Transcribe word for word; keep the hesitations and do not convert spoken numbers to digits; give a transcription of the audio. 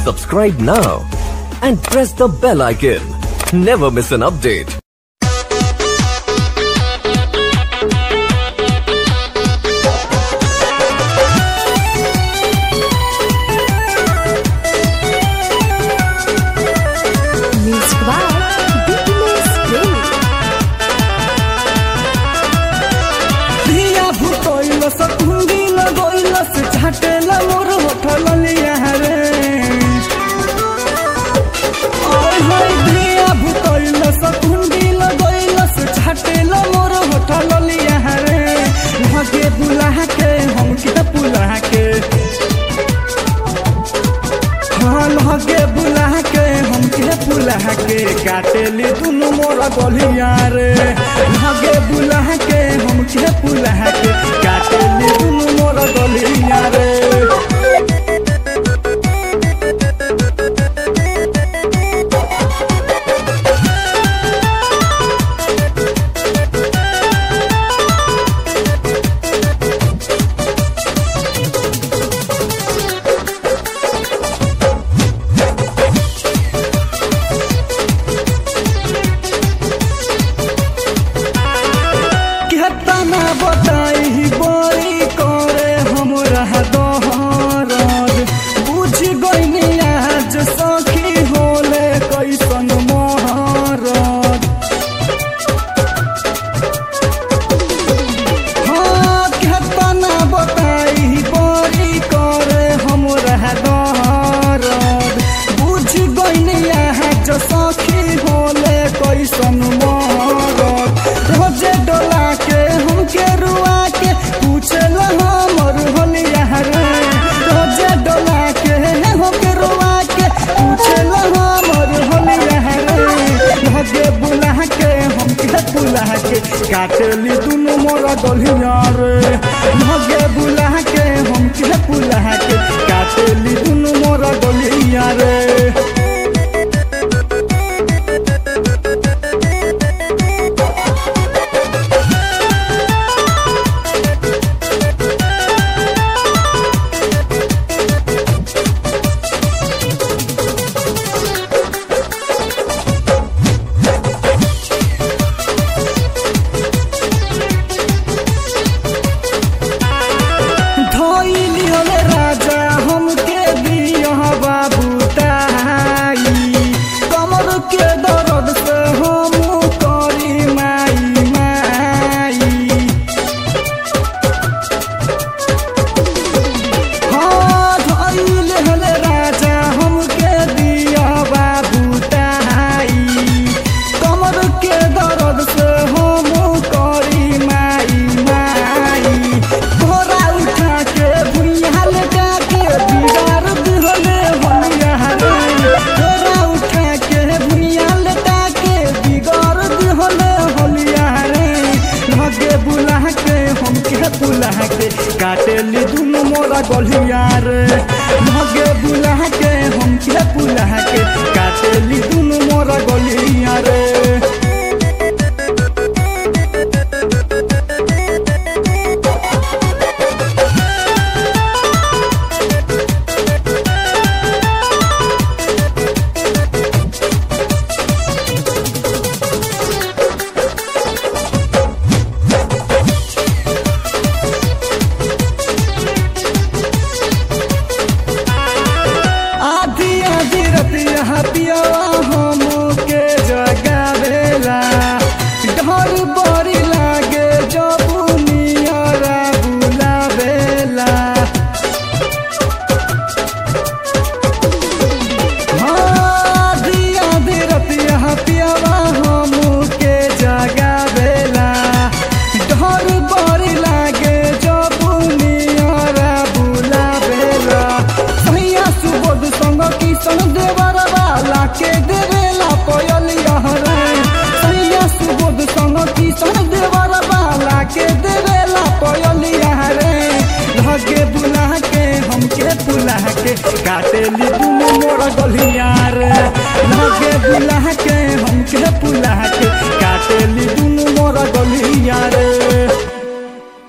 Subscribe now and press the bell icon. Never miss an update. Music by Bitterness Play. धिया भूतोइल सकुंडी लगोइल से झाटेल मोर होठल लिया रे ओय होय धिया भूतोइल सकुंडी लगोइल से झाटेल मोर होठल लिया रे भागे बुला के हम के बुला के हाँ भागे बुला के हम के बुला के काटेली दुनु मोर गलिया रे भागे बुला के हम के बुला के काटेली दुनु मोर गलिया रे केतना बताई बड़ी करे हमरा दोहरद बुझ गइनी आज सखी होले कैसन महरद हाँ केतना बताई बड़ी करे हमरा दोहरद बुझ गइनी आज सखी होले कैसन महरद रोजे डोला के हमके रुआ के पूछल हमर होलिया रे रोजे डोला के हमके रुआ के पूछल हमर होलिया रे भागे बुला के हमके बुला के काटेली दुनु मोर गलिया रे भागे बुला के हमके बुला के काटेली दुनु मोर गलिया रे धोइली होले राजा हमके दिया बाबू ताई कमर के दर्द से हम करी माई माई हाँ धोइली होले राजा हमके दिया बाबू ताई कमर के दर्द से हम करी माई माई घोड़ा उठा के भुइया लगा के बिगाड़ दिहले होलिया रे घोड़ा उठा के भुइया लगा के बिगाड़ दिहले होलिया रे भागे बुला के हमके बुला के काटेली दुनु मोरा गलिया रे भागे बुला के हमके बुला के काटेली दुनु मोरा गलिया रे आधी आधी रतिया पिया हमके जगावेला डर बड़ी लागे जब नियरा बुलावेला हाँ आधी आधी रतिया पिया हमके जगावेला डर बड़ी लागे जब नियरा बुलावेला सैया सुबोध संग किशन देवर वाला के देवेला कोयलिया रे सैया सुबोध संग किशन देवर वाला के देवेला कोयलिया रे भागे बुला के हमके बुला के काटेली दुनु मोर गलिया रे भागे बुला के हमके